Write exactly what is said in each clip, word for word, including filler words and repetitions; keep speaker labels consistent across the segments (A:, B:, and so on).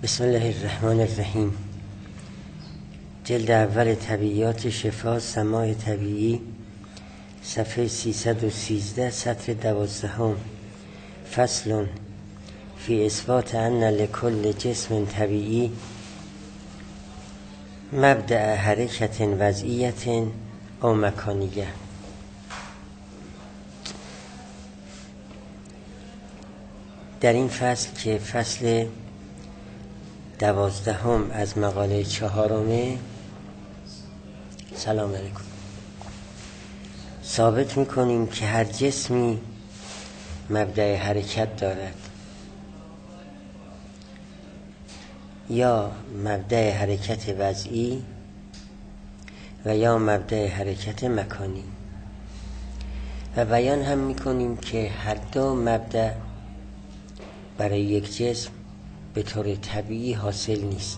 A: بسم الله الرحمن الرحیم. جلد اول طبیعیات شفا سماع طبیعی، صفحه سیصد و سیزده، سطر دوازدهم. فصل فی اثبات ان لکل جسم طبیعی مبدأ حرکت وضعیت او مکانیه. در این فصل که فصل دوازدهم از مقاله چهارمه، سلام علیکم، ثابت میکنیم که هر جسمی مبدأ حرکت دارد، یا مبدأ حرکت وضعی و یا مبدأ حرکت مکانی، و بیان هم میکنیم که هر دو مبدأ برای یک جسم به طور طبیعی حاصل نیست.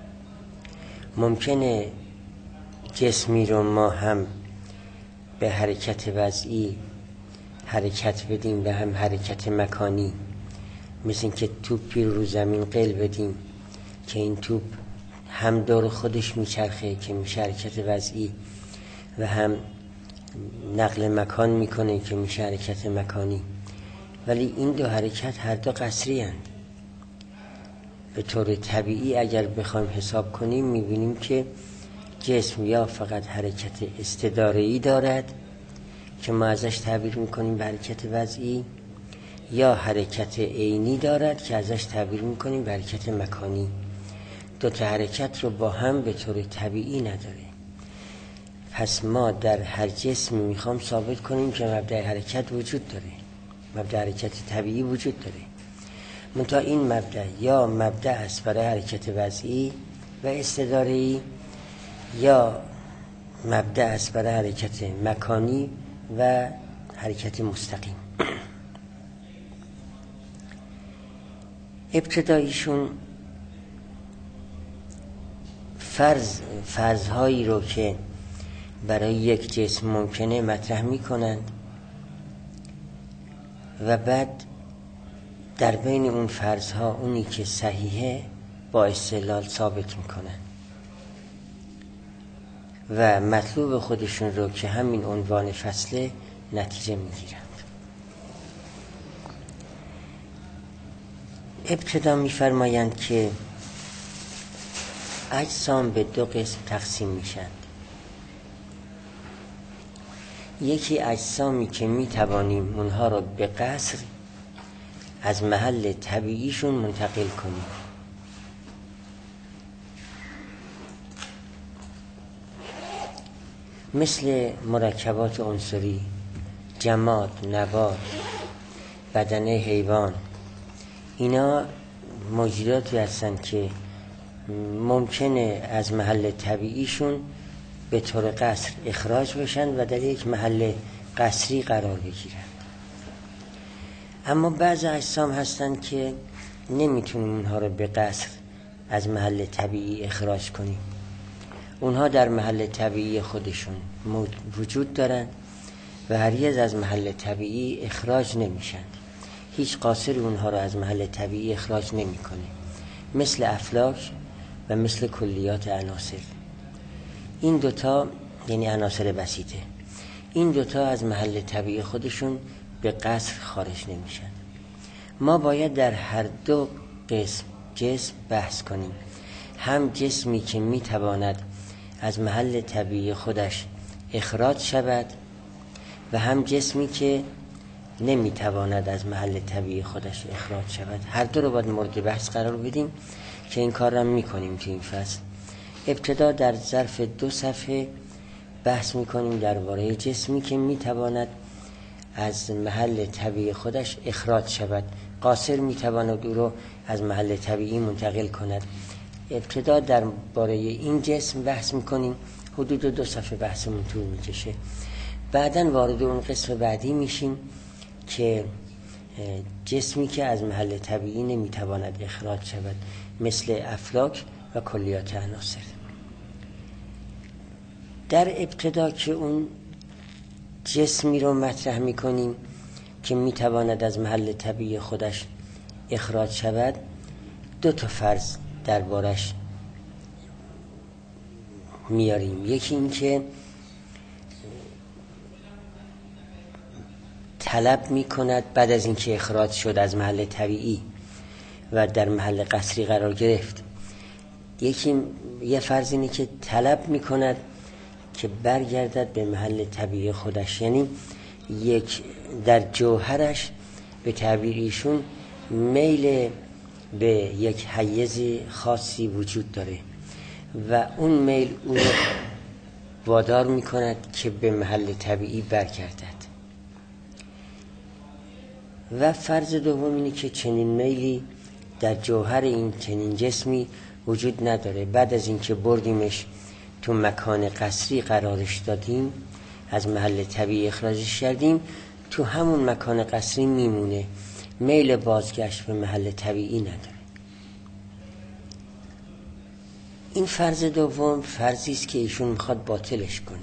A: ممکنه جسمی رو ما هم به حرکت وضعی حرکت بدیم و هم حرکت مکانی، مثل این که توپی رو زمین قل بدیم که این توپ هم دور خودش میچرخه که میشه حرکت وضعی و هم نقل مکان میکنه که میشه حرکت مکانی، ولی این دو حرکت هر دو قصری هستند. به طور طبیعی اگر بخوایم حساب کنیم میبینیم که جسم یا فقط حرکت استداره‌ای دارد که ما ازش تعبیر میکنیم به حرکت وضعی، یا حرکت عینی دارد که ازش تعبیر میکنیم به حرکت مکانی. دو تا حرکت رو با هم به طور طبیعی نداره. پس ما در هر جسمی میخوام ثابت کنیم که مبدأ حرکت وجود داره، مبدأ حرکت طبیعی وجود داره، منتها این مبدأ یا مبدأ است برای حرکت وضعی و استداره‌ای، یا مبدأ است برای حرکت مکانی و حرکت مستقیم. ابتداییشون فرض فرض‌هایی رو که برای یک جسم ممکنه مطرح می‌کنند و بعد در بین اون فرض‌ها اونی که صحیحه با استدلال ثابت میکنن و مطلوب خودشون رو که همین عنوان فصله نتیجه میگیرند. ابتدا میفرمایند که اجسام به دو قسم تقسیم میشن. یکی اجسامی که میتوانیم اونها رو به قصر از محل طبیعیشون منتقل کنیم، مثل مرکبات عنصری، جماد، نبات، بدنه حیوان. اینا موجوداتی هستند که ممکنه از محل طبیعیشون به طور قصر اخراج بشن و در یک محل قصری قرار بگیرن. اما بعض اجسام هستند که نمیتونیم اونها رو به قصر از محل طبیعی اخراج کنیم. اونها در محل طبیعی خودشون وجود دارن و هرگز از محل طبیعی اخراج نمیشن. هیچ قاصری اونها رو از محل طبیعی اخراج نمیکنه، مثل افلاک و مثل کلیات عناصر. این دوتا یعنی عناصر بسیطه، این دوتا از محل طبیعی خودشون به قصر خارج نمیشن. ما باید در هر دو قسم جسم بحث کنیم، هم جسمی که میتواند از محل طبیعی خودش اخراج شود و هم جسمی که نمیتواند از محل طبیعی خودش اخراج شود. هر دو رو باید مورد بحث قرار بدیم که این کار رو میکنیم تو این فصل. ابتدا در ظرف دو صفحه بحث میکنیم درباره جسمی که میتواند از محل طبیعی خودش اخراج شود. قاصر میتواند او رو از محل طبیعی منتقل کند. ابتدا درباره این جسم بحث میکنیم، حدود دو صفحه بحثمون طول میکشه. بعدن وارد اون قسم بعدی میشیم که جسمی که از محل طبیعی نمیتواند اخراج شود، مثل افلاک و کلیات عناصر. در ابتدا که اون جسمی رو مطرح میکنیم که میتواند از محل طبیعی خودش اخراج شود، دو تا فرض دربارش میاریم. یکی این که طلب میکند بعد از اینکه اخراج شد از محل طبیعی و در محل قصری قرار گرفت، یکی یه فرض اینه که طلب میکند که برگردد به محل طبیعی خودش، یعنی یک در جوهرش به تعبیر ایشون میل به یک حیز خاصی وجود داره و اون میل او رو وادار میکند که به محل طبیعی برگردد. و فرض دوم اینه که چنین میلی در جوهر این چنین جسمی وجود نداره، بعد از اینکه بردیمش تو مکان قصری قرارش دادیم، از محل طبیعی اخراجش کردیم، تو همون مکان قصری میمونه، میل بازگشت به محل طبیعی نداره. این فرض دوم فرضی است که ایشون میخواد باطلش کنه،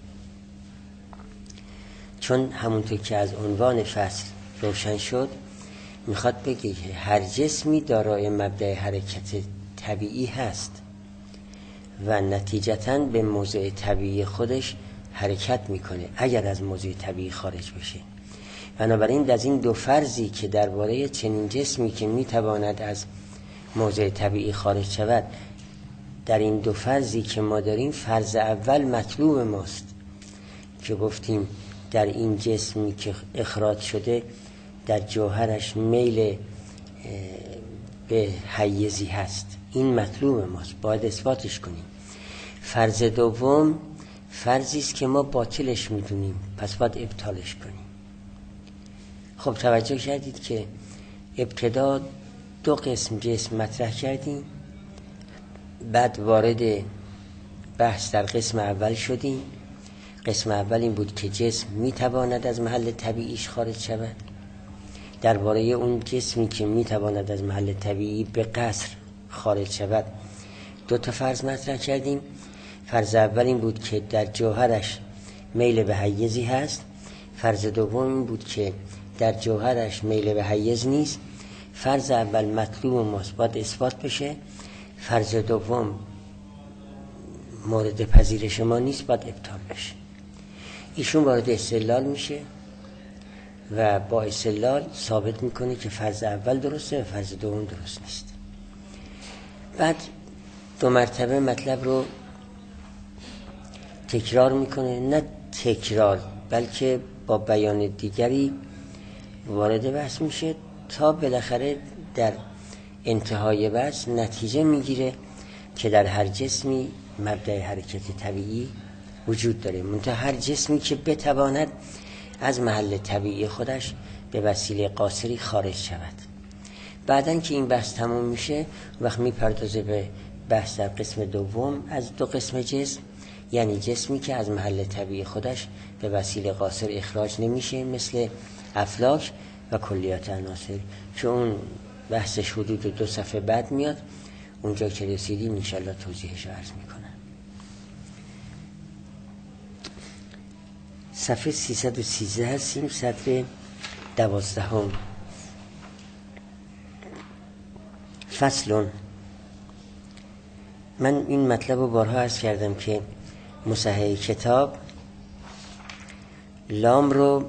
A: چون همونطور که از عنوان فصل روشن شد میخواد بگه که هر جسمی دارای مبدأ حرکت طبیعی هست و نتیجتاً به موضع طبیعی خودش حرکت میکنه اگر از موضع طبیعی خارج بشه. بنابراین از این دو فرضی که درباره چنین جسمی که میتواند از موضع طبیعی خارج شود، در این دو فرضی که ما داریم، فرض اول مطلوب ماست که گفتیم در این جسمی که اخراج شده در جوهرش میل به حیزی هست، این مطلوب ماست، باید اثباتش کنیم. فرض دوم فرضی است که ما باطلش میدونیم، پس باید ابطالش کنیم. خب توجه کردید که ابتدا دو قسم جسم مطرح کردیم، بعد وارد بحث در قسم اول شدیم. قسم اول این بود که جسم میتواند از محل طبیعیش خارج شود. درباره اون جسمی که میتواند از محل طبیعی به قصر خارج شود دو تا فرض مطرح کردیم. فرض اول این بود که در جوهرش میل به حیزی هست. فرض دوم این بود که در جوهرش میل به حیز نیست. فرض اول مطلوب ماست، باید اثبات بشه. فرض دوم مورد پذیرش ما نیست، باید ابطال بشه. ایشون وارد استدلال میشه و با استدلال ثابت میکنه که فرض اول درسته و فرض دوم درست نیست. بعد دو مرتبه مطلب رو تکرار میکنه، نه تکرار بلکه با بیان دیگری وارد بحث میشه تا بالاخره در انتهای بحث نتیجه میگیره که در هر جسمی مبدأ حرکت طبیعی وجود داره، منتها هر جسمی که بتواند از محل طبیعی خودش به وسیله قاصری خارج شود. بعدن که این بحث تموم میشه وقت میپردازه به بحث در قسم دوم از دو قسم جسم، یعنی جسمی که از محل طبیعی خودش به وسیله قاصر اخراج نمیشه، مثل افلاک و کلیات عناصر، که اون بحثش حدود دو صفحه بعد میاد. اونجا که رسیدیم انشالله توضیحش عرض میکنم. صفحه سیصد و سیزده هستیم، سطر دوازدهم. فصل. من این مطلب رو بارها عرض کردم که مصحح کتاب لام رو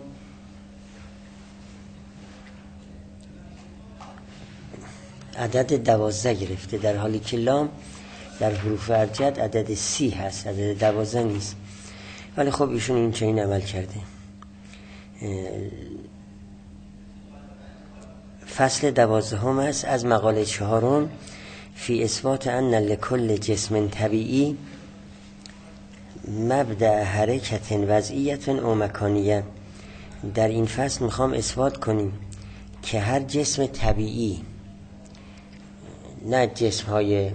A: عدد دوازده گرفته، در حالی که لام در حروف ابجد عدد سی هست، عدد دوازده نیست. ولی خب ایشون این چنین عمل کرده. فصل دوازدهم است از مقاله چهارم، فی اثبات ان لکل جسم طبیعی مبدأ حرکت وضعیت او مکانیه. در این فصل میخوام اثبات کنیم که هر جسم طبیعی، نه جسم های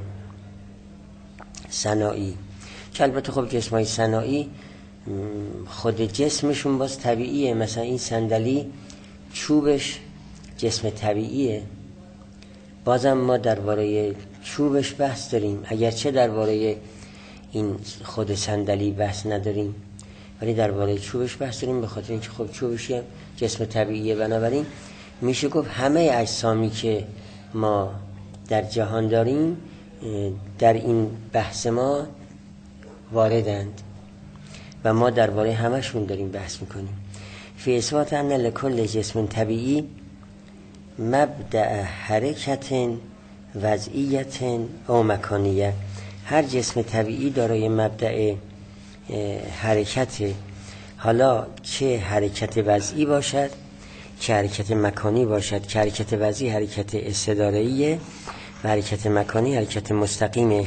A: صناعی، که البته خب جسم های صناعی خود جسمشون باز طبیعیه، مثلا این صندلی چوبش جسم طبیعیه، بازم ما درباره چوبش بحث داریم، اگرچه درباره این خود صندلی بحث نداریم ولی درباره چوبش بحث داریم، به خاطر اینکه خب چوبش جسم طبیعیه. بنابراین میشه گفت همه اجسامی که ما در جهان داریم در این بحث ما واردند و ما درباره همشون داریم بحث میکنیم. فی اثبات ان لکل جسم طبیعی مبدأ حرکت وضعیت او مکانیه. هر جسم طبیعی دارای مبدأ حرکت، حالا چه حرکت وضعی باشد چه حرکت مکانی باشد، که حرکت وضعی حرکت استداره‌ایه و حرکت مکانی حرکت مستقیمه.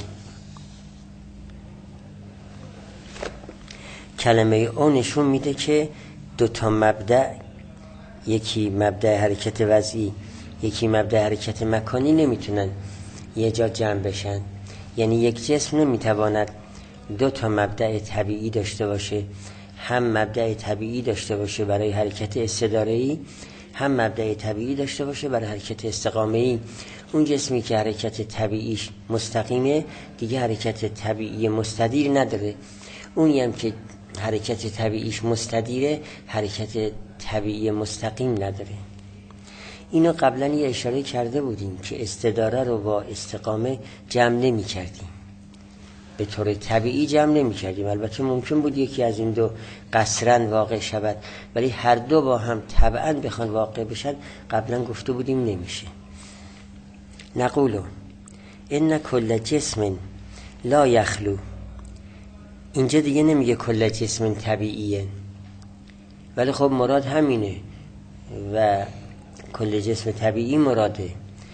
A: کلمه او نشون میده که دو تا مبدأ، یکی مبدأ حرکت وضعی یکی مبدأ حرکت مکانی، نمیتونن یه جا جمع بشن. یعنی یک جسم نمیتواند دو تا مبدأ طبیعی داشته باشه، هم مبدأ طبیعی داشته باشه برای حرکت استداره‌ای، هم مبدأ طبیعی داشته باشه برای حرکت استقامه‌ای. اون جسمی که حرکت طبیعیش مستقیمه دیگه حرکت طبیعی مستدیر نداره، اونی هم که حرکت طبیعیش مستدیره حرکت طبیعی مستقیم نداره. اینو قبلا یه اشاره کرده بودیم که استداره رو با استقامه جمع نمی کردیم، به طور طبیعی جمع نمی کردیم. البته ممکن بود یکی از این دو قصرن واقع شود، ولی هر دو با هم طبعا بخوان واقع بشن قبلا گفته بودیم نمیشه. نقولو ان کل جسم لا یخلو، اینجا دیگه نمیگه کل جسم طبیعیه، ولی خب مراد همینه و کل جسم طبیعی مراده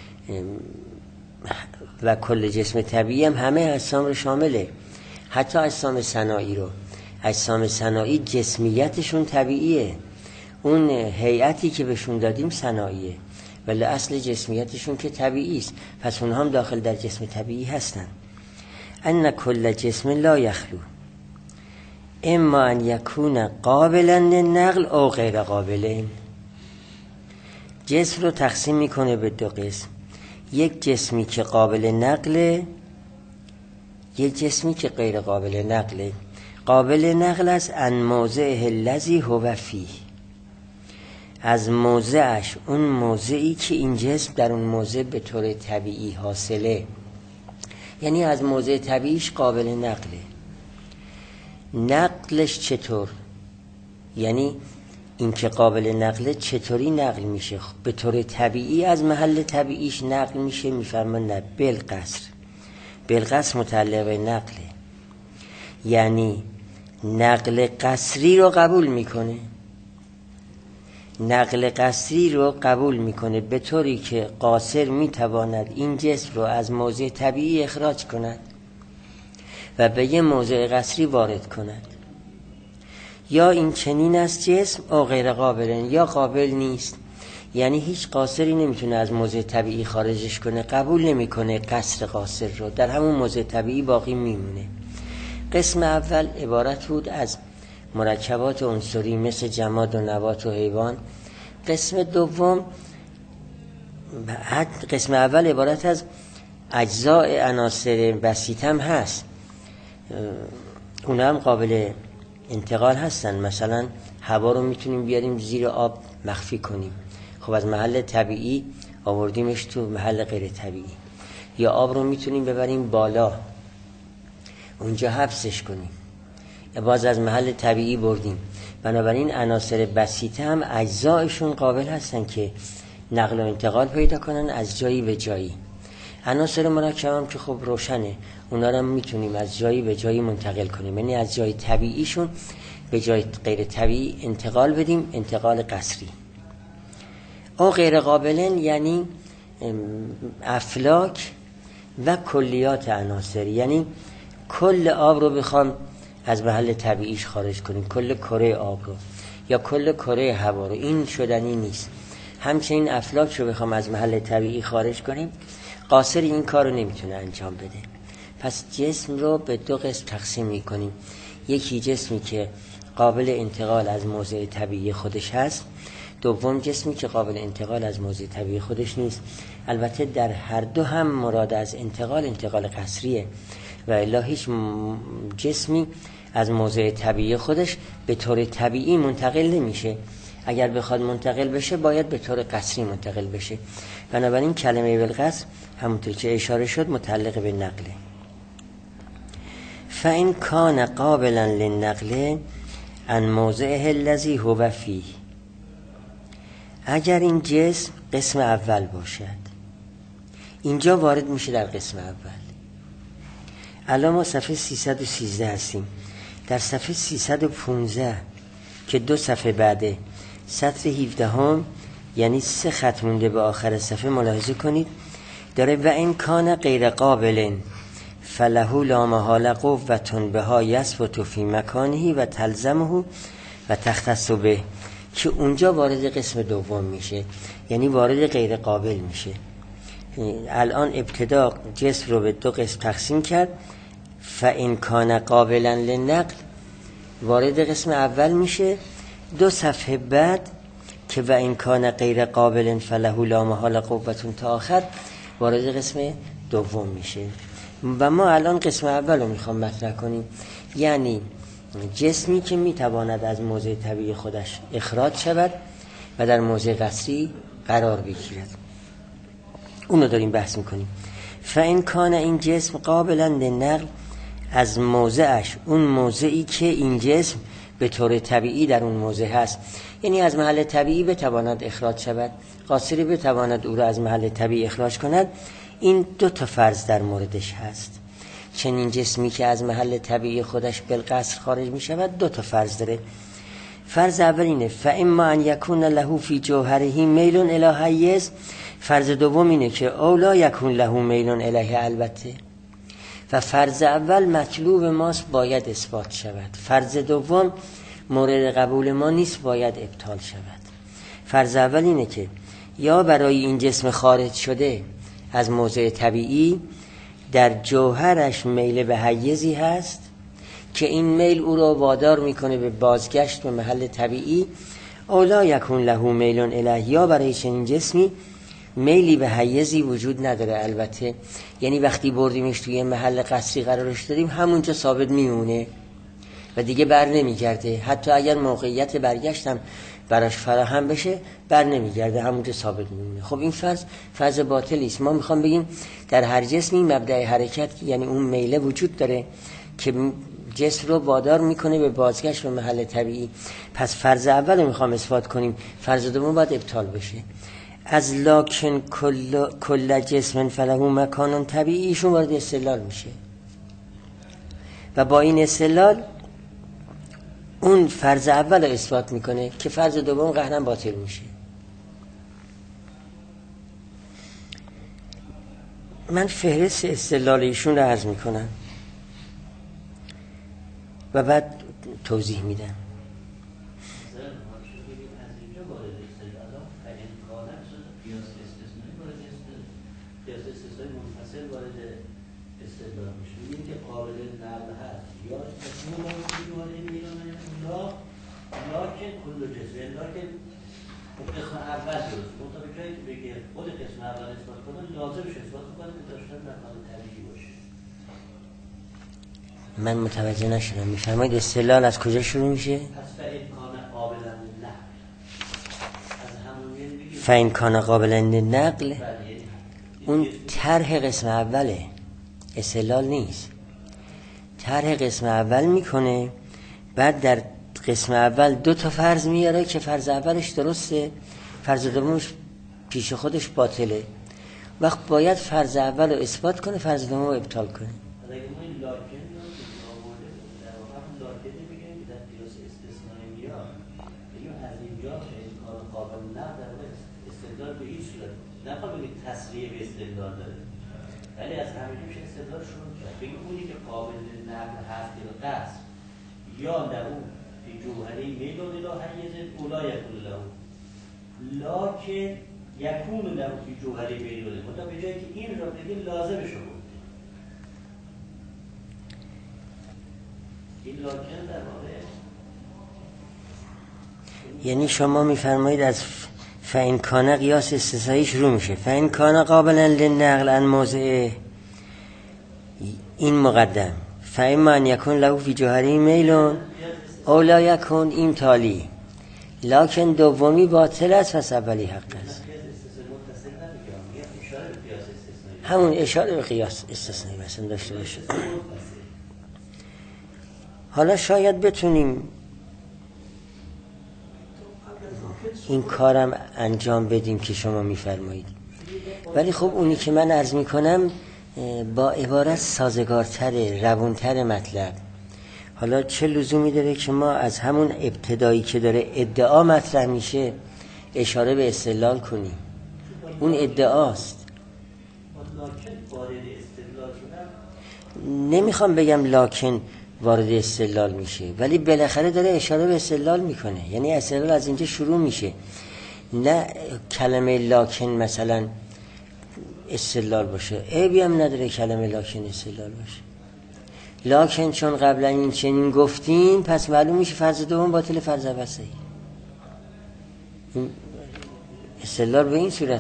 A: و کل جسم طبیعی هم همه اجسام رو شامله، حتی اجسام صناعی رو. اجسام صناعی جسمیتشون طبیعیه، اون هیئتی که بهشون دادیم صناعیه، ولی اصل جسمیتشون که طبیعی است، پس اونها هم داخل در جسم طبیعی هستن. ان کل جسم لا یخلو اما ان یکون قابلا للنقل او غیر قابل. جسم رو تقسیم میکنه به دو قسم، یک جسمی که قابل نقله، یک جسمی که غیر قابل نقله. قابل نقل است ان موضعه الذی هو فیه، از موضعش، اون موضعی که این جسم در اون موضع به طور طبیعی حاصله، یعنی از موضع طبیعیش قابل نقله. نقلش چطور؟ یعنی این که قابل نقله چطوری نقل میشه؟ به طور طبیعی از محل طبیعیش نقل میشه. میفرمان نه، بالقصر. بالقصر متعلق نقله، یعنی نقل قصری رو قبول میکنه، نقل قصری رو قبول میکنه به طوری که قاصر میتواند این جسم رو از موضع طبیعی اخراج کند و به یه موضع قصری وارد کند. یا این چنین است جسم او غیر قابلن، یا قابل نیست، یعنی هیچ قاصری نمیتونه از موضع طبیعی خارجش کنه، قبول نمیکنه قصر قاصر رو، در همون موضع طبیعی باقی میمونه. قسم اول عبارت بود از مرکبات عنصری مثل جماد و نبات و حیوان. قسم دوم، قسم اول عبارت از اجزاء عناصر بسیط هم هست، اونا هم قابل انتقال هستن. مثلا هوا رو میتونیم بیاریم زیر آب مخفی کنیم، خب از محل طبیعی آوردیمش تو محل غیر طبیعی. یا آب رو میتونیم ببریم بالا اونجا حبسش کنیم، باز از محل طبیعی بردیم. بنابراین عناصر بسیطه هم اجزایشون قابل هستن که نقل و انتقال پیدا کنن از جایی به جایی. عناصر مرکب هم که خب روشنه، اونا رو میتونیم از جایی به جایی منتقل کنیم، یعنی از جای طبیعیشون به جای غیر طبیعی انتقال بدیم، انتقال قصری. او غیر قابلن یعنی افلاک و کلیات عناصر، یعنی کل آب رو بخوام از محل طبیعیش خارج کنیم، کل کره آب رو یا کل کره هوا رو، این شدنی نیست. همچنین افلاک رو بخوام از محل طبیعی خارج کنیم، قاصر این کار رو نمیتونه انجام بده. پس جسم رو به دو قسم تقسیم میکنیم، یکی جسمی که قابل انتقال از موضع طبیعی خودش هست، دوم جسمی که قابل انتقال از موضع طبیعی خودش نیست. البته در هر دو هم مراد از انتقال انتقال قصریه و الا هیچ جسمی از موضع طبیعی خودش به طور طبیعی منتقل نمیشه. اگر بخواد منتقل بشه باید به طور قصری منتقل بشه. بنابراین کلمه بالقصر همونطور که اشاره شد متعلق به نقله. فإن کان قابلا للنقل عن موضعه الذی هو فیه، اگر این جسم قسم اول باشد، اینجا وارد میشه در قسم اول. الان ما صفحه سیصد و سیزده هستیم. در صفحه سیصد و پانزده که دو صفحه بعده، سطر هفده هم، یعنی سه خط مونده به آخر صفحه، ملاحظه کنید داره و این کان غیر قابل فله لا محال قوة بها یثبت فی مکانه و تلزمه و تختص به، که اونجا وارد قسم دوم میشه، یعنی وارد غیر قابل میشه. الان ابتدا جسم رو به دو قسم تقسیم کرد، فإن کان قابلا للنقل وارد قسم اول میشه. دو صفحه بعد که و این کان غیر قابل فله لا محال قوة تا آخر وارد قسم دوم میشه. و ما الان قسم اول رو میخوام مطرح کنیم، یعنی جسمی که میتواند از موضع طبیعی خودش اخراج شود و در موضع قصری قرار بگیرد، اون رو داریم بحث میکنیم. فإن کان این جسم قابلا للنقل، از موضعش، اون موضعی که این جسم به طور طبیعی در اون موضع هست، یعنی از محل طبیعی بتواند اخراج شود، قاصری بتواند او را از محل طبیعی اخراج کند. این دو تا فرض در موردش هست. چنین جسمی که از محل طبیعی خودش بالقصر خارج می شود دو تا فرض داره. فرض اول اینه فاما ان یکون له فی جوهره میل الی حیز. فرض دوم اینه که اولا یکون له میل الیه البته. و فرض اول مطلوب ماست، باید اثبات شود. فرض دوم مورد قبول ما نیست، باید ابطال شود. فرض اول اینه که یا برای این جسم خارج شده از موضع طبیعی در جوهرش میل به حیزی هست که این میل او را وادار میکنه به بازگشت به محل طبیعی. اولا یکون له میل الیه، یا برای چنین جسمی میلی به حیزی وجود نداره البته، یعنی وقتی بردیمش توی محل قصری قرارش دادیم همونجا ثابت میمونه و دیگه بر نمیگرده. حتی اگر موقعیت برگشتم براش فراهم بشه بر نمیگرده، همونجا ثابت میمونه. خب این فرض فرض باطلی است. ما میخوام بگیم در هر جسمی مبدأ حرکت، یعنی اون میله وجود داره که جسم رو وادار میکنه به بازگشت به محل طبیعی. پس فرض اول رو میخوام اثبات کنیم، فرض دوم باید ابطال بشه. از لکن کل, کل جسم فله مکان طبیعی ایشون وارد استدلال میشه و با این استدلال اون فرض اول رو اثبات میکنه که فرض دوم قهرن باطل میشه. من فهرست استدلال ایشون رو عرض میکنم و بعد توضیح میدم.
B: لکن کل جسم، لکن قسم اول درست منطقه جایی که بگه خود قسم اول اثبات کنه لازمش اثبات کنه که داشتن در حال طبیعی باشه.
A: من متوجه نشدم، میفرمایید استدلال از کجا شروع میشه؟
B: پس فإن کان قابلا للنقل، از همون میگه
A: فإن کان قابلا للنقل اون طرح قسم اوله، استدلال نیست. طرح قسم اول میکنه، بعد در قسم اول دو تا فرض میاره که فرض اولش درسته، فرض دومش پیش خودش باطله. وقت باید فرض اول رو اثبات کنه، فرض دوم رو ابطال کنه.
B: اگه ما این لاکن رو آورده در واقع هم لاکن میگه که در قیاس استثنایی میاد، یعنی از اینجا این کار قابل نقل در واقع استدلال به این صورت نخواه بگید تصریح به استدلال داره، ولی از همینجا میشه استدلال شروع کرد. بگید اونی که قابل نقل هست یا قصد یا در اون جوهری میلون اله حیز اولا یکون له، لکن یکون له فی جوهری میلون، منتها به جایی که این را بگیم لازمش رو بود. این لکن در واقع
A: یعنی شما میفرمایید از فإن کان قیاس استثنایی شروع میشه. فإن کان قابلا للنقل عن موضع، این مقدم. فإما ان یکون له فی جوهری میلون اولا یکون، این تالی. لکن دومی باطل است پس اولی حق است. همون اشاره به قیاس استثنایی مثلا داشته باشه. حالا شاید بتونیم این کارم انجام بدیم که شما میفرمایید، ولی خب اونی که من عرض میکنم با عبارت سازگارتره، روونتر مطلب. حالا چه لزومی داره که ما از همون ابتدایی که داره ادعا مطرح میشه اشاره به استدلال کنیم؟ اون ادعاست. نمیخوام بگم لاکن وارد استدلال میشه، ولی بالاخره داره اشاره به استدلال میکنه، یعنی استدلال از اینجا شروع میشه. نه کلمه لاکن مثلا استدلال باشه، عیبی هم نداره کلمه لاکن استدلال باشه. لاکن چون قبلا این چنین گفتین پس معلوم میشه فرض دوم باطل، فرض اول صحیح. استدلال به این صورت.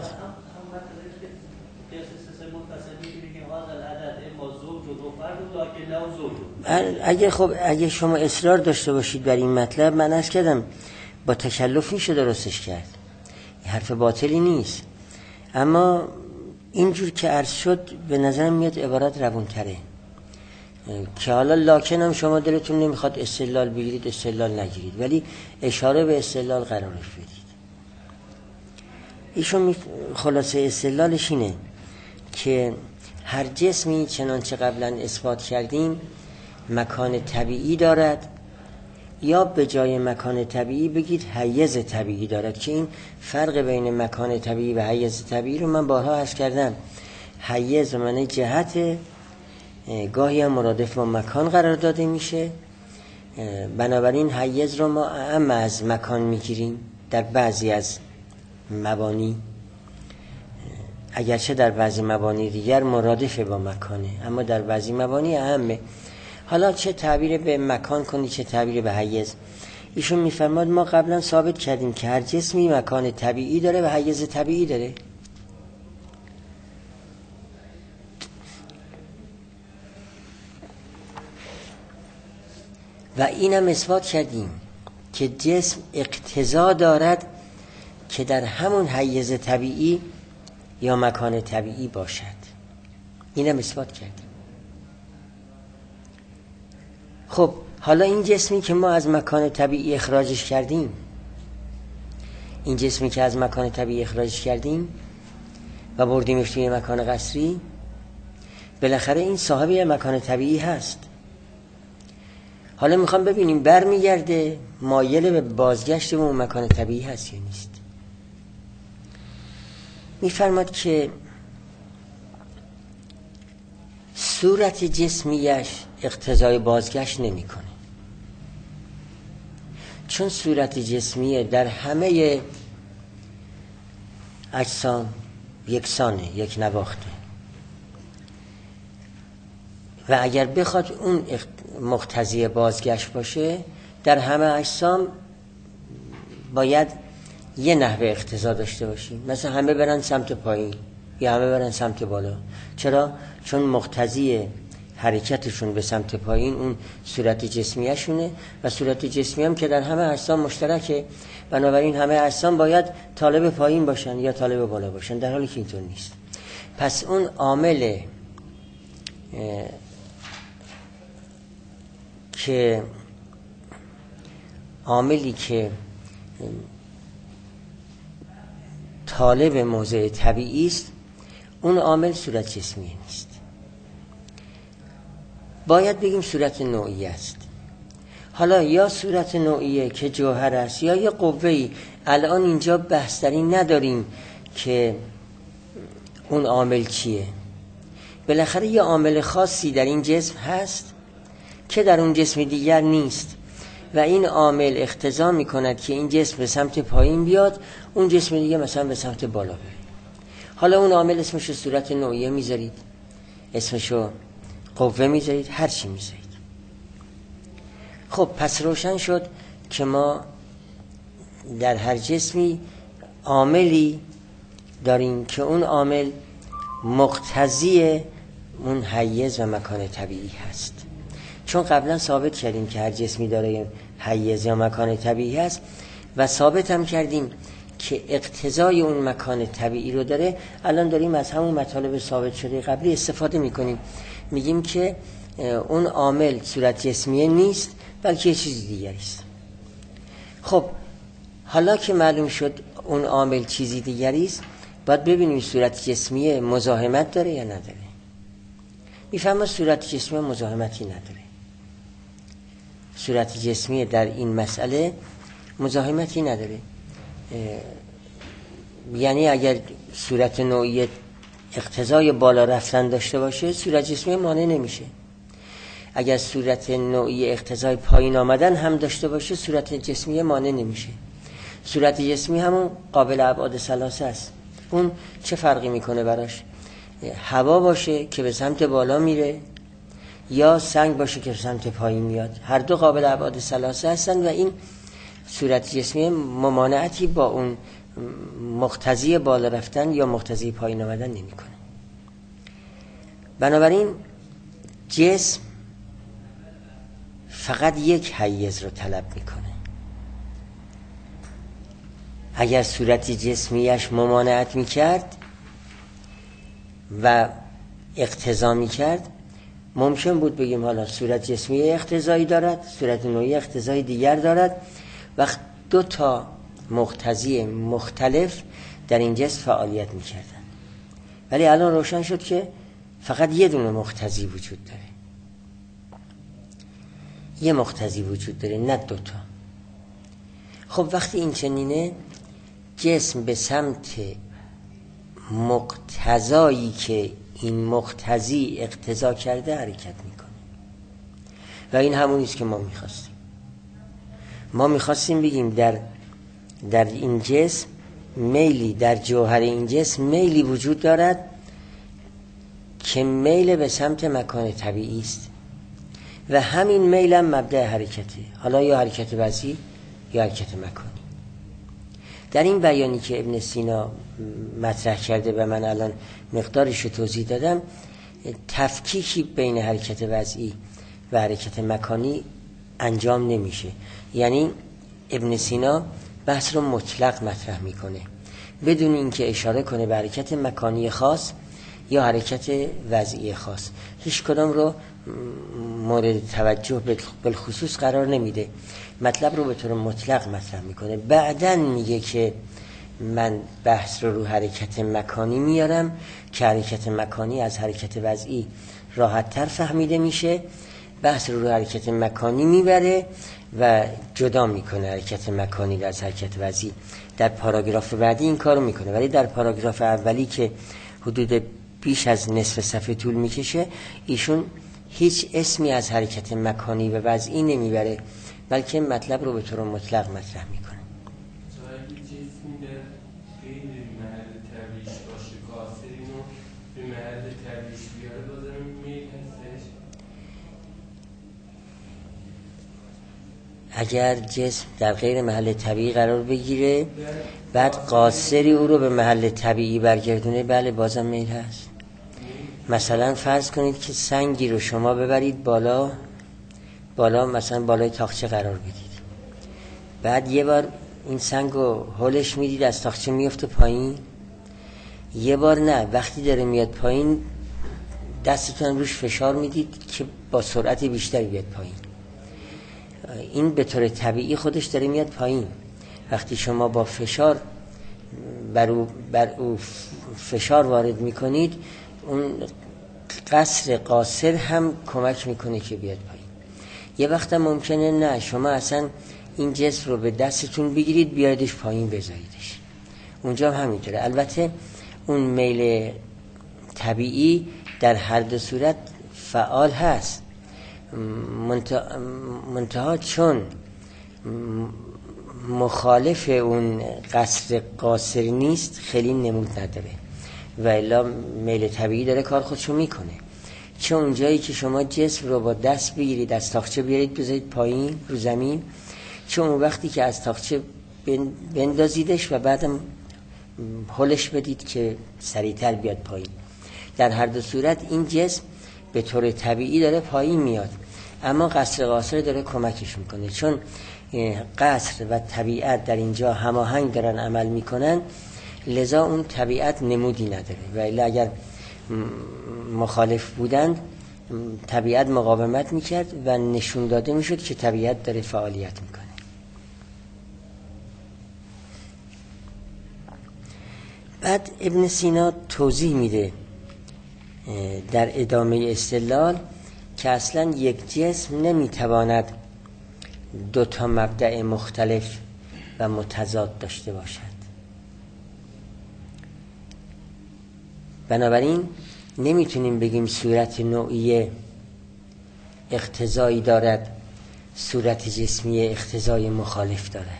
A: اگه خب اگه شما اصرار داشته باشید بر این مطلب، من عرض کردم با تکلف میشه درستش کرد، این حرف باطلی نیست، اما اینجور که عرض شد به نظرم میاد عبارت روونتره که حالا لاکن هم شما دلتون نمیخواد استدلال بگیرید استدلال نگیرید، ولی اشاره به استدلال قرارش بدید. ایشون خلاصه استدلالش اینه که هر جسمی چنانچه قبلا اثبات کردیم مکان طبیعی دارد، یا به جای مکان طبیعی بگید حیز طبیعی دارد، که این فرق بین مکان طبیعی و حیز طبیعی رو من بارها عرض کردم. حیز معنی جهت، گاهی هم مرادف با مکان قرار داده میشه، بنابراین حیز رو ما اعم از مکان میگیریم در بعضی از مبانی، اگرچه در بعضی مبانی دیگر مرادف با مکانه، اما در بعضی مبانی اهمه. حالا چه تعبیر به مکان کنی چه تعبیر به حیز. ایشون میفرماد ما قبلا ثابت کردیم که هر جسمی مکان طبیعی داره و حیز طبیعی داره. و اینم اثبات کردیم که جسم اقتضا دارد که در همون حیز طبیعی یا مکان طبیعی باشد. اینم اثبات کردیم. خب حالا این جسمی که ما از مکان طبیعی اخراجش کردیم، این جسمی که از مکان طبیعی اخراجش کردیم و بردیمش توی مکان قصری، بالاخره این صاحب مکان طبیعی هست. حالا میخوام ببینیم برمیگرده مایل به بازگشت به اون مکان طبیعی هست یا نیست. میفرماد که صورت جسمیش اقتضای بازگشت نمیکنه، چون صورت جسمیه در همه اجسام یکسانه، یک نواخته، و اگر بخواد اون مقتضی بازگشت باشه در همه اجسام باید یه نحوه اقتضا داشته باشیم، مثلا همه برن سمت پایین یا همه برن سمت بالا. چرا؟ چون مقتضی حرکتشون به سمت پایین اون صورت جسمیشونه، و صورت جسمی هم که در همه اجسام مشترکه، بنابراین همه اجسام باید طالب پایین باشن یا طالب بالا باشن، در حالی که اینطور نیست. پس اون عامل که عاملی که طالب موضع طبیعی است، اون عامل صورت جسمی نیست، باید بگیم صورت نوعی است. حالا یا صورت نوعیه که جوهر است یا یه قوه‌ای، الان اینجا بحث در این نداریم که اون عامل چیه. بالاخره یه عامل خاصی در این جسم هست که در اون جسم دیگر نیست، و این عامل اقتضا میکند که این جسم به سمت پایین بیاد، اون جسم دیگه مثلا به سمت بالا بره. حالا اون عامل اسمشو صورت نوعیه میذارید، اسمشو قوه میذارید، هر چی میذارید. خب پس روشن شد که ما در هر جسمی عاملی داریم که اون عامل مقتضی اون حیز و مکان طبیعی هست. چون قبلا ثابت کردیم که هر جسمی داره حیز یا مکان طبیعی هست، و ثابت هم کردیم که اقتضای اون مکان طبیعی رو داره. الان داریم از همون مطالب ثابت شده قبلی استفاده میکنیم، میگیم که اون عامل صورت جسمیه نیست بلکه یه چیز دیگری است. خب حالا که معلوم شد اون عامل چیزی دیگری است، باید ببینیم صورت جسمیه مزاحمت داره یا نداره. میفهمم صورت جسمیه مزاحمتی نداره. صورت جسمیه در این مسئله مزاحمتی نداره. یعنی اگر صورت نوعی اقتضای بالا رفتن داشته باشه، صورت جسمی مانع نمیشه. اگر صورت نوعی اقتضای پایین آمدن هم داشته باشه، صورت جسمی مانع نمیشه. صورت جسمی همون قابل ابعاد ثلاثه است. اون چه فرقی میکنه براش؟ هوا باشه که به سمت بالا میره یا سنگ باشه که به سمت پایین میاد، هر دو قابل ابعاد ثلاثه هستن و این صورت جسمی ممانعتی با اون مقتضی بالا رفتن یا مقتضی پایین آمدن نمیکنه. بنابراین جسم فقط یک حیز رو طلب میکنه. اگر صورت جسمیش ممانعت میکرد و اقتضا میکرد، ممکن بود بگیم حالا صورت جسمی اقتضایی دارد، صورت نوعی اقتضایی دیگر دارد، وقت دو تا مقتضی مختلف در این جسم فعالیت میکردن. ولی الان روشن شد که فقط یه دونه مقتضی وجود داره، یه مقتضی وجود داره، نه دوتا. خب وقتی این چنینه، جسم به سمت مقتضایی که این مقتضی اقتضا کرده حرکت میکنه و این همونیست که ما میخواستیم. ما میخواستیم بگیم در در این جسم میلی، در جوهر این جسم میلی وجود دارد که میل به سمت مکان طبیعی است و همین میل هم مبدأ حرکته، حالا یا حرکت وضعی یا حرکت مکانی. در این بیانی که ابن سینا مطرح کرده و من الان مقدارش رو توضیح دادم، تفکیکی بین حرکت وضعی و حرکت مکانی انجام نمیشه. یعنی ابن سینا بحث رو مطلق مطرح میکنه بدون اینکه اشاره کنه به حرکت مکانی خاص یا حرکت وضعی خاص. هیچ کدام رو مورد توجه بالخصوص قرار نمیده، مطلب رو به طور مطلق مطرح میکنه. بعدن میگه که من بحث رو رو حرکت مکانی میارم که حرکت مکانی از حرکت وضعی راحت تر فهمیده میشه، بحث رو رو حرکت مکانی میبره و جدا میکنه حرکت مکانی از حرکت وضعی. در پاراگراف بعدی این کارو میکنه، ولی در پاراگراف اولی که حدود بیش از نصف صفحه طول میکشه، ایشون هیچ اسمی از حرکت مکانی و وضعی نمیبره، بلکه مطلب رو به طور مطلق مطرح میکنه. اگر جسم در غیر محل طبیعی قرار بگیره بعد قاصری او رو به محل طبیعی برگردونه، بله بازم میل هست. مثلا فرض کنید که سنگی رو شما ببرید بالا بالا مثلا بالای تاقچه قرار بدید، بعد یه بار این سنگ رو هولش میدید از تاقچه میفته پایین، یه بار نه، وقتی داره میاد پایین دستتون روش فشار میدید که با سرعت بیشتری بیاد پایین. این به طور طبیعی خودش داره میاد پایین. وقتی شما با فشار بر او, بر او فشار وارد میکنید، اون قصر قاصر هم کمک میکنه که بیاد پایین. یه وقت ممکنه نه، شما اصلا این جسم رو به دستتون بگیرید بیاریدش پایین بذاریدش، اونجا هم همینطوره. البته اون میل طبیعی در هر دو صورت فعال هست، منتها چون مخالف اون قصر قاصر نیست خیلی نمود نداره و الا میل طبیعی داره کار خودشو میکنه. چون اون جایی که شما جسم رو با دست بگیرید از تاقچه بیارید بذارید پایین رو زمین، چون اون وقتی که از تاقچه بندازیدش و بعدم هلش بدید که سریعتر بیاد پایین، در هر دو صورت این جسم به طور طبیعی داره پایین میاد، اما قصر قاصر داره کمکش میکنه. چون قصر و طبیعت در اینجا هماهنگ دارن عمل میکنن، لذا اون طبیعت نمودی نداره. و الا اگر مخالف بودند طبیعت مقاومت میکرد و نشون داده میشد که طبیعت داره فعالیت میکنه. بعد ابن سینا توضیح میده در ادامه استدلال که اصلا یک جسم نمیتواند دو تا مبدأ مختلف و متضاد داشته باشد. بنابراین نمیتونیم بگیم صورت نوعی اقتضایی دارد، صورت جسمی اقتضای مخالف دارد.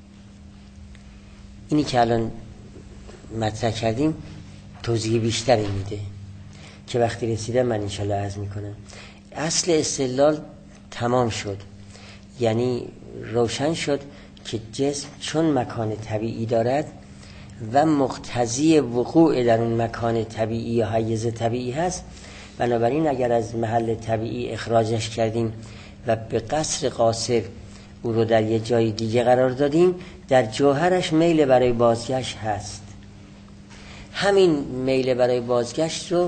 A: اینی که الان مطرح کردیم توضیح بیشتری میده که وقتی رسیدم من انشالله عرض میکنم. اصل استدلال تمام شد، یعنی روشن شد که جسم چون مکان طبیعی دارد و مقتضی وقوع در اون مکان طبیعی یا حیز طبیعی هست، بنابراین اگر از محل طبیعی اخراجش کردیم و به قصر قاصر او رو در یه جای دیگه قرار دادیم، در جوهرش میل برای بازگشت هست. همین میل برای بازگشت رو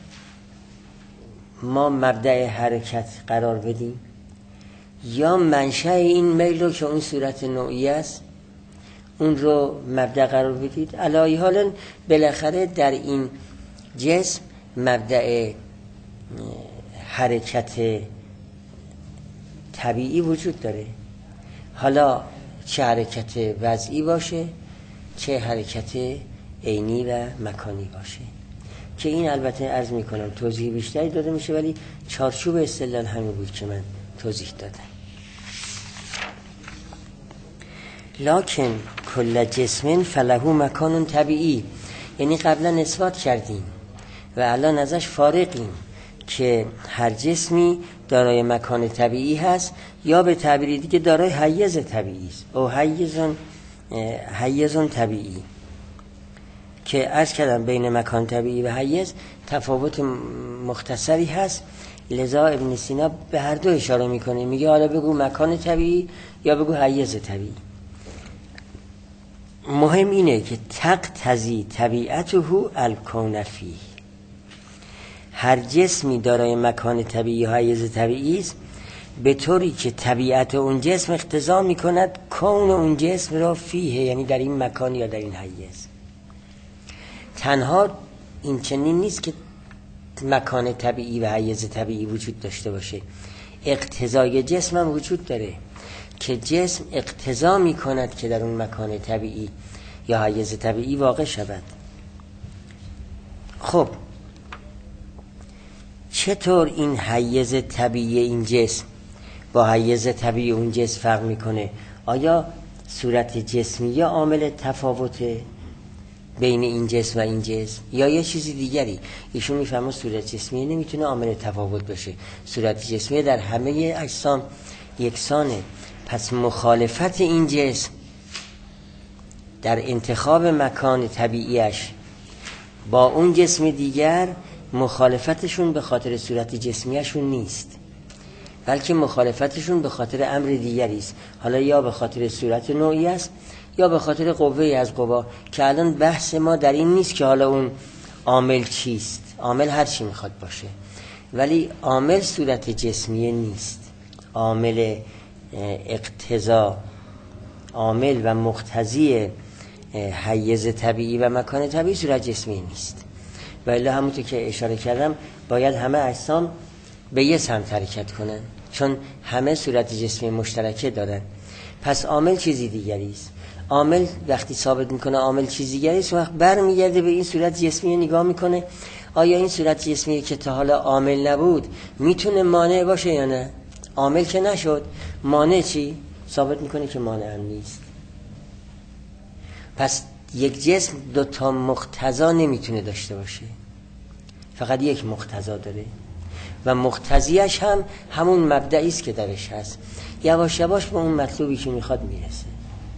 A: ما مبدأ حرکت قرار بدیم یا منشأ این میل رو که اون صورت نوعی است اون رو مبدأ قرار بدید. علی حالا بالاخره در این جسم مبدأ حرکت طبیعی وجود داره، حالا چه حرکت وضعی باشه چه حرکت عینی و مکانی باشه، که این البته عرض میکنم توضیح بیشتری داده میشه، ولی چارچوب استدلال همین بود که من توضیح دادم. لکن کل جسم فله مکان طبیعی، یعنی قبلا اثبات کردیم و الان ازش فارغیم که هر جسمی دارای مکان طبیعی هست یا به تعبیر دیگه دارای حیز طبیعی است او حیزون حیزون طبیعی، که عرض کردم بین مکان طبیعی و حیز تفاوت مختصری هست. لذا ابن سینا به هر دو اشاره میکنه، میگه حالا بگو مکان طبیعی یا بگو حیز طبیعی. مهم اینه که تقتضی طبیعته الکون فیه، هر جسمی دارای مکان طبیعی و حیز طبیعی است به طوری که طبیعت اون جسم اقتضا میکند کون اون جسم را فیه، یعنی در این مکان یا در این حیز. تنها این چنین نیست که مکان طبیعی و حیز طبیعی وجود داشته باشه، اقتضای جسم هم وجود داره که جسم اقتضا می کند که در اون مکان طبیعی یا حیز طبیعی واقع شود. خب چطور این حیز طبیعی این جسم با حیز طبیعی اون جسم فرق میکنه؟ آیا صورت جسمی عامل تفاوته بین این جسم و این جسم یا یه چیزی دیگری؟ ایشون میفهمه صورت جسمی نمیتونه عامل تفاوت باشه، صورت جسمی در همه اجسام یکسانه. پس مخالفت این جسم در انتخاب مکان طبیعیش با اون جسم دیگر، مخالفتشون به خاطر صورت جسمیشون نیست، بلکه مخالفتشون به خاطر امر دیگری است. حالا یا به خاطر صورت نوعی است یا به خاطر قوه از قوا، که الان بحث ما در این نیست که حالا اون عامل چیست. عامل هر چی میخواد باشه، ولی عامل صورت جسمیه نیست. عامل اقتضا، عامل و مقتضی حیز طبیعی و مکان طبیعی صورت جسمی نیست. و الا همونطور که اشاره کردم باید همه اجسام به یه سمت حرکت کنن، چون همه صورت جسمی مشترکه دارن. پس عامل چیزی دیگری است. عامل وقتی ثابت میکنه عامل چیزی دیگری است، وقت برمیگرده به این صورت جسمی نگاه میکنه، آیا این صورت جسمی که تا حالا عامل نبود میتونه مانع باشه یا نه؟ عامل که نشد، مانع چی؟ ثابت میکنه که مانع هم نیست. پس یک جسم دو تا مقتضا نمیتونه داشته باشه، فقط یک مقتضا داره و مقتضیش هم همون مبدعی است که درش هست. یواش یواش به اون مطلوبی که میخواد میرسه.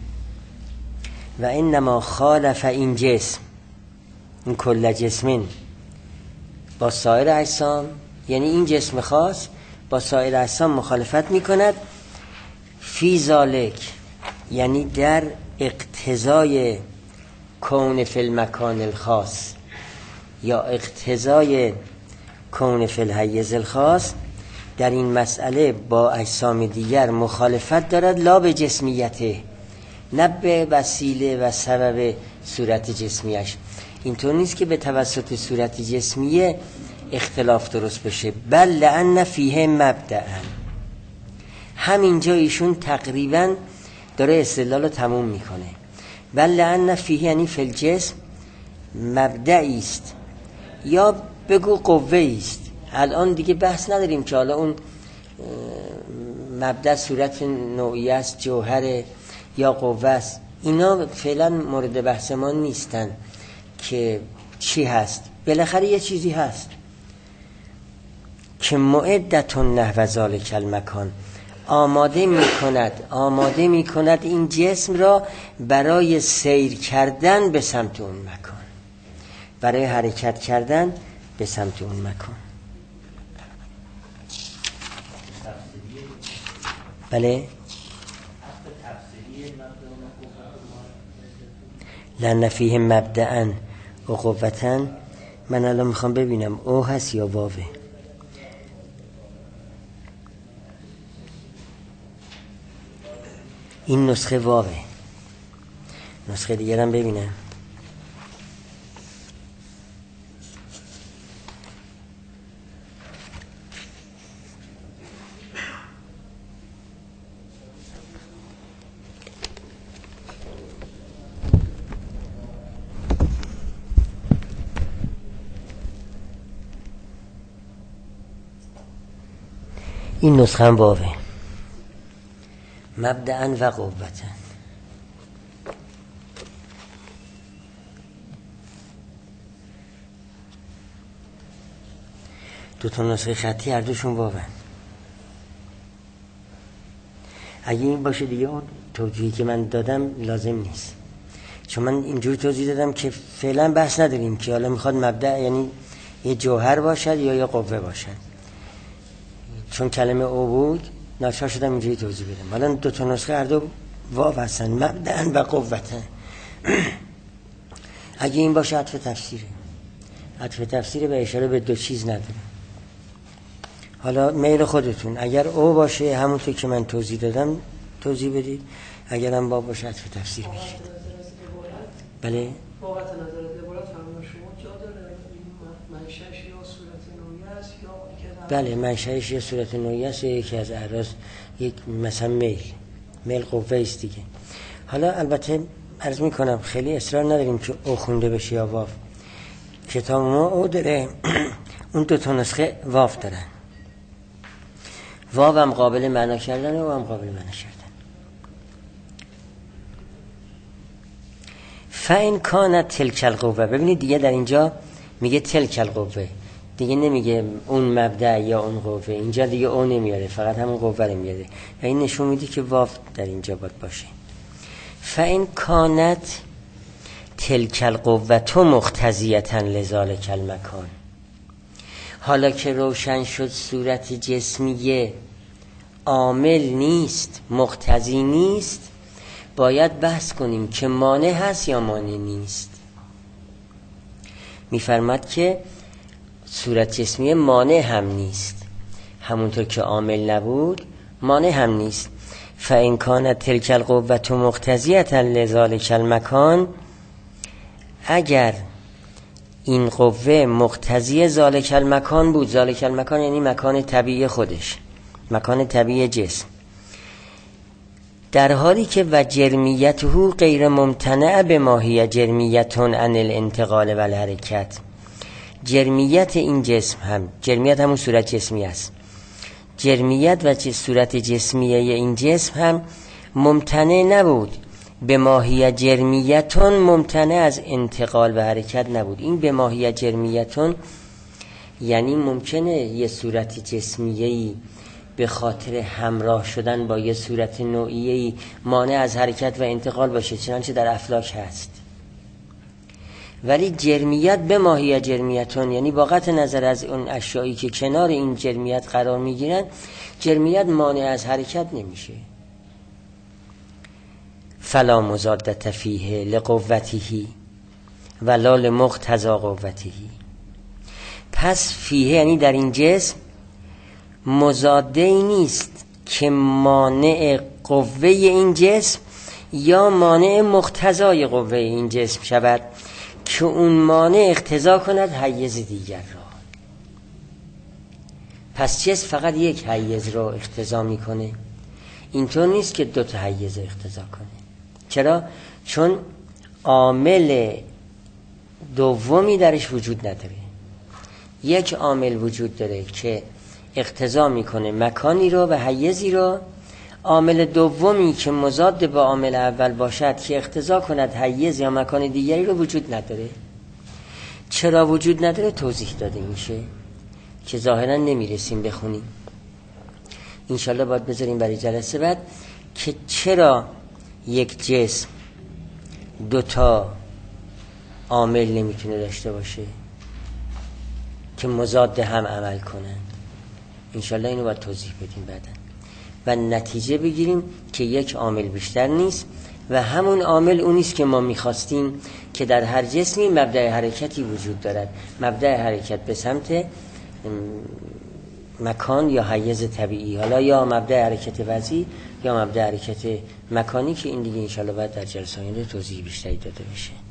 A: و انما خالف این جسم، این کل جسمین با سایر اجسام، یعنی این جسم خاص با سایر اجسام مخالفت میکند فی ذالک یعنی در اقتضای کون فی المکان الخاص یا اقتضای کون فی الحیز الخاص، در این مسئله با اجسام دیگر مخالفت دارد، لا به جسمیته، نه به وسیله و سبب صورت جسمیش. اینطور نیست که به توسط صورت جسمیه اختلاف درست بشه، بل لأن فیه مبدأ. همینجا ایشون تقریبا داره استدلال رو تموم میکنه. بل لأن فیه یعنی فی الجسم مبدعی است یا بگو قوه است. الان دیگه بحث نداریم که حالا اون مبدأ صورت نوعی است، جوهر یا قوه است. اینا فعلا مورد بحث ما نیستن که چی هست. بالاخره یه چیزی هست که معدتون نحو ذالک المکان، آماده می کند آماده می کند این جسم را برای سیر کردن به سمت اون مکان، برای حرکت کردن به سمت اون مکان. بله لأن فیه مبدأ و قوة. من الان میخوام ببینم او هست یا واوه. این نسخه واوه، نسخه دیگر هم ببینم. این نسخه هم واوه، مبدأ و قوة. دو تا نسخه خطی هر دوشون واوه. اگه این باشه دیگه اون توضیحی که من دادم لازم نیست، چون من اینجوری توضیح دادم که فعلا بحث نداریم که حالا میخواد مبدأ یعنی یه جوهر باشد یا یه قوه باشد. چون کلمه او بود ناچار شدم اینجوری توضیح بدم. حالا دو تا نسخه هر دو واو هستن، مبدأ و قوة. اگه این باشه عطف تفسیره، عطف تفسیره به اشاره به دو چیز نداره. حالا میل خودتون، اگر او باشه همونطور که من توضیح دادم توضیح بدید، اگر هم با باشه عطف تفسیر بگیرید. بله
C: واقعا نظر عبارت فرمون شما جا داره منشأش یا صورت نوعی است یا
A: بله منشأش یا صورت نوعی است یا یکی از اعراض، یک مثلا میل میل قوه است دیگه. حالا البته عرض میکنم خیلی اصرار نداریم که او خونده بشه یا واو. کتاب ما او داره، اون دو تا نسخه واو دارن. واو هم قابل معنا کردن و هم قابل معنا کردن. فاین کانت تلک القوه، ببینید دیگه در اینجا میگه تلک القوه، دیگه نمیگه اون مبدأ یا اون قوه. اینجا دیگه اون نمیاره، فقط همون قوه رو میاره و این نشون میده که واو در اینجا باید باشه. فاین کانت تلک القوه تو مقتضیتا لذالک المکان، حالا که روشن شد صورت جسمیه عامل نیست، مقتضی نیست، باید بحث کنیم که مانع هست یا مانع نیست. میفرماد که صورت جسمیه مانع هم نیست، همونطور که عامل نبود مانع هم نیست. فإن كانت تلك القوة مقتضیة لذلك المکان، اگر این قوه مقتضی ذالک المکان بود، ذالک المکان یعنی مکان طبیعی خودش، مکان طبیعی جسم، در حالی که و جرمیته غیر ممتنع به ماهی جرمیتون عن الانتقال و الحرکت، جرمیت این جسم هم، جرمیت همون صورت جسمی است، جرمیت و صورت جسمیه این جسم هم ممتنع نبود به ماهی جرمیتون، ممتنع از انتقال و حرکت نبود. این به ماهی جرمیتون یعنی ممکنه یه صورت جسمیه‌ای به خاطر همراه شدن با یه صورت نوعیه‌ای مانع از حرکت و انتقال باشه، چنانچه در افلاک هست. ولی جرمیت به ماهی جرمیتون یعنی با قطع نظر از اون اشیایی که کنار این جرمیت قرار میگیرن، جرمیت مانع از حرکت نمیشه. فلا مضادة فیه لقوته ولا لمقتضی قوته. پس فیه یعنی در این جسم مضاده ای نیست که مانع قوه این جسم یا مانع مقتضای قوه این جسم شود که اون مانع اقتضا کند حیز دیگر را. پس جسم فقط یک حیز را اقتضا میکنه، اینطور نیست که دو تا حیز اقتضا کنه. چرا؟ چون عامل دومی درش وجود نداره. یک عامل وجود داره که اقتضا میکنه مکانی رو و حیزی رو، عامل دومی که مضاد با عامل اول باشد که اقتضا کند حیز یا مکان دیگری رو وجود نداره. چرا وجود نداره توضیح داده میشه که ظاهرا نمیرسیم بخونیم، انشالله باید بذاریم برای جلسه بعد که چرا یک جسم دوتا عامل نمیتونه داشته باشه که مضاد هم عمل کنن. انشالله اینو باید توضیح بدیم بعدا و نتیجه بگیریم که یک عامل بیشتر نیست و همون عامل اونیست که ما میخواستیم که در هر جسمی مبدأ حرکتی وجود دارد، مبدأ حرکت به سمت مکان یا حیز طبیعی، حالا یا مبدأ حرکت وضعی یا مبدأ حرکت مکانی که این دیگه انشالله باید در جلسه آینده توضیح بیشتری داده بشه.